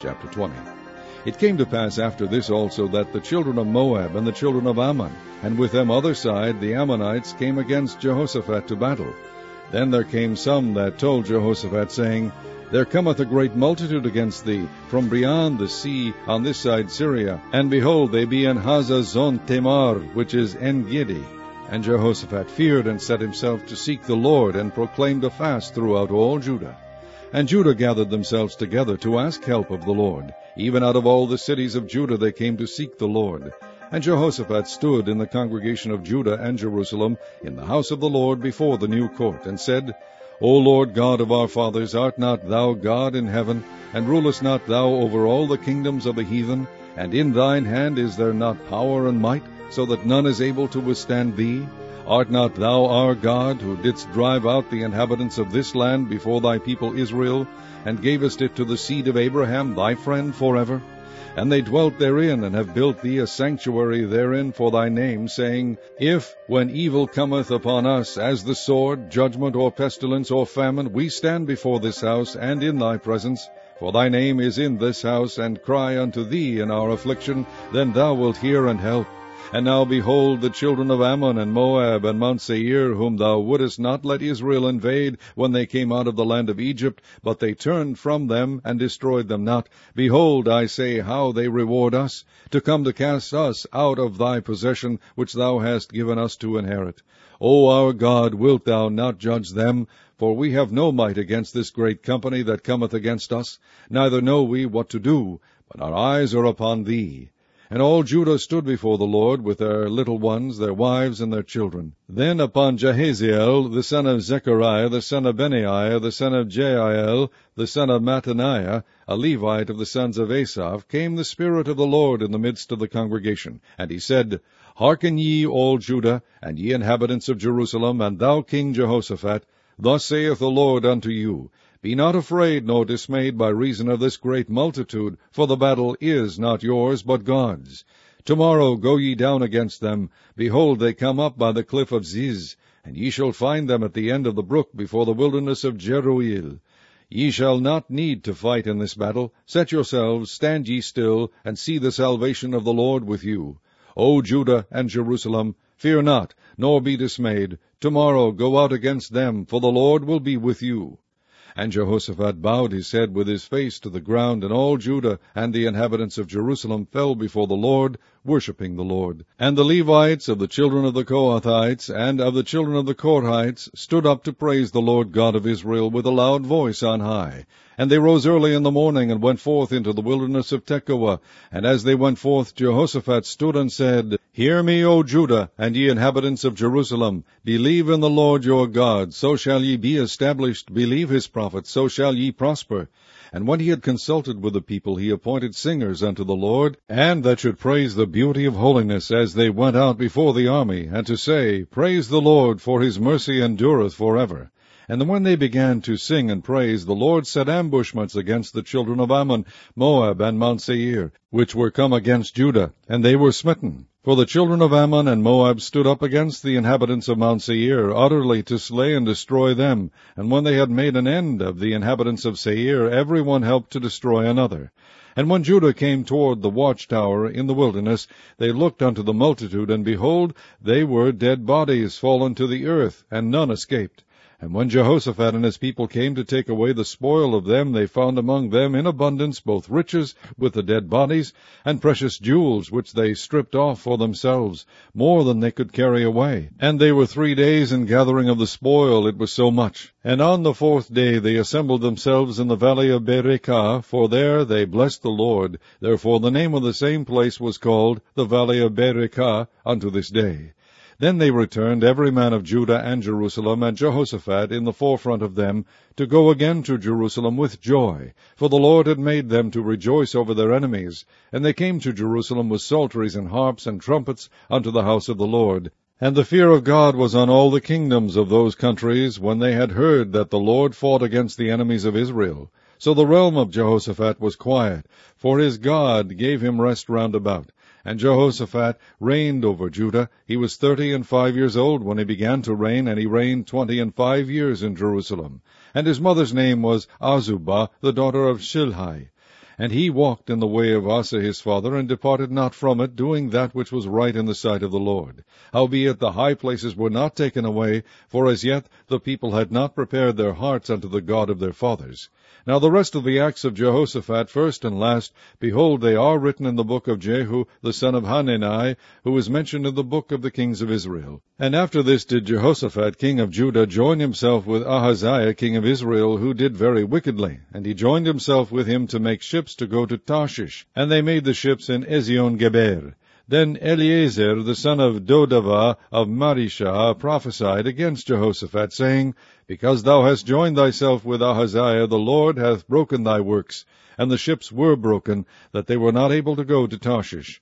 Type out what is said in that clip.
Chapter 20. It came to pass after this also that the children of Moab and the children of Ammon, and with them other side the Ammonites, came against Jehoshaphat to battle. Then there came some that told Jehoshaphat, saying, There cometh a great multitude against thee from beyond the sea on this side Syria, and behold, they be in Hazazon Tamar, which is En-gedi. And Jehoshaphat feared, and set himself to seek the Lord, and proclaimed a fast throughout all Judah. And Judah gathered themselves together to ask help of the Lord. Even out of all the cities of Judah they came to seek the Lord. And Jehoshaphat stood in the congregation of Judah and Jerusalem in the house of the Lord before the new court, and said, O Lord God of our fathers, art not thou God in heaven, and rulest not thou over all the kingdoms of the heathen? And in thine hand is there not power and might, so that none is able to withstand thee? Art not thou our God, who didst drive out the inhabitants of this land before thy people Israel, and gavest it to the seed of Abraham thy friend forever? And they dwelt therein, and have built thee a sanctuary therein for thy name, saying, If, when evil cometh upon us, as the sword, judgment, or pestilence, or famine, we stand before this house, and in thy presence, for thy name is in this house, and cry unto thee in our affliction, then thou wilt hear and help. And now behold, the children of Ammon and Moab and Mount Seir, whom thou wouldest not let Israel invade when they came out of the land of Egypt, but they turned from them and destroyed them not. Behold, I say, how they reward us, to come to cast us out of thy possession, which thou hast given us to inherit. O our God, wilt thou not judge them? For we have no might against this great company that cometh against us, neither know we what to do, but our eyes are upon thee. And all Judah stood before the Lord, with their little ones, their wives, and their children. Then upon Jahaziel, the son of Zechariah, the son of Benaiah, the son of Jael, the son of Mattaniah, a Levite of the sons of Asaph, came the Spirit of the Lord in the midst of the congregation. And he said, Hearken ye, all Judah, and ye inhabitants of Jerusalem, and thou King Jehoshaphat, Thus saith the Lord unto you, Be not afraid nor dismayed by reason of this great multitude, for the battle is not yours, but God's. Tomorrow go ye down against them. Behold, they come up by the cliff of Ziz, and ye shall find them at the end of the brook before the wilderness of Jeruel. Ye shall not need to fight in this battle. Set yourselves, stand ye still, and see the salvation of the Lord with you. O Judah and Jerusalem, fear not, nor be dismayed. Tomorrow go out against them, for the Lord will be with you. And Jehoshaphat bowed his head with his face to the ground, and all Judah and the inhabitants of Jerusalem fell before the Lord, worshipping the Lord. And the Levites of the children of the Kohathites and of the children of the Korhites stood up to praise the Lord God of Israel with a loud voice on high. And they rose early in the morning, and went forth into the wilderness of Tekoa. And as they went forth, Jehoshaphat stood and said, Hear me, O Judah, and ye inhabitants of Jerusalem. Believe in the Lord your God, so shall ye be established. Believe his prophets, so shall ye prosper. And when he had consulted with the people, he appointed singers unto the Lord, and that should praise the beauty of holiness as they went out before the army, and to say, Praise the Lord, for his mercy endureth forever. And when they began to sing and praise, the Lord set ambushments against the children of Ammon, Moab, and Mount Seir, which were come against Judah, and they were smitten. For the children of Ammon and Moab stood up against the inhabitants of Mount Seir, utterly to slay and destroy them. And when they had made an end of the inhabitants of Seir, every one helped to destroy another. And when Judah came toward the watchtower in the wilderness, they looked unto the multitude, and behold, they were dead bodies fallen to the earth, and none escaped. And when Jehoshaphat and his people came to take away the spoil of them, they found among them in abundance both riches with the dead bodies, and precious jewels, which they stripped off for themselves, more than they could carry away. And they were 3 days in gathering of the spoil, it was so much. And on the 4th day they assembled themselves in the valley of Berekah, for there they blessed the Lord. Therefore the name of the same place was called the valley of Berekah unto this day. Then they returned, every man of Judah and Jerusalem, and Jehoshaphat in the forefront of them, to go again to Jerusalem with joy, for the Lord had made them to rejoice over their enemies. And they came to Jerusalem with psalteries and harps and trumpets unto the house of the Lord. And the fear of God was on all the kingdoms of those countries, when they had heard that the Lord fought against the enemies of Israel. So the realm of Jehoshaphat was quiet, for his God gave him rest round about. And Jehoshaphat reigned over Judah. He was 35 years old when he began to reign, and he reigned 25 years in Jerusalem. And his mother's name was Azubah, the daughter of Shilhi. And he walked in the way of Asa his father, and departed not from it, doing that which was right in the sight of the Lord. Howbeit the high places were not taken away, for as yet the people had not prepared their hearts unto the God of their fathers. Now the rest of the acts of Jehoshaphat, first and last, behold, they are written in the book of Jehu the son of Hanani, who is mentioned in the book of the kings of Israel. And after this did Jehoshaphat king of Judah join himself with Ahaziah king of Israel, who did very wickedly, and he joined himself with him to make ships to go to Tarshish, and they made the ships in Ezion-Geber. Then Eliezer the son of Dodavah of Marishah prophesied against Jehoshaphat, saying, Because thou hast joined thyself with Ahaziah, the Lord hath broken thy works. And the ships were broken, that they were not able to go to Tarshish.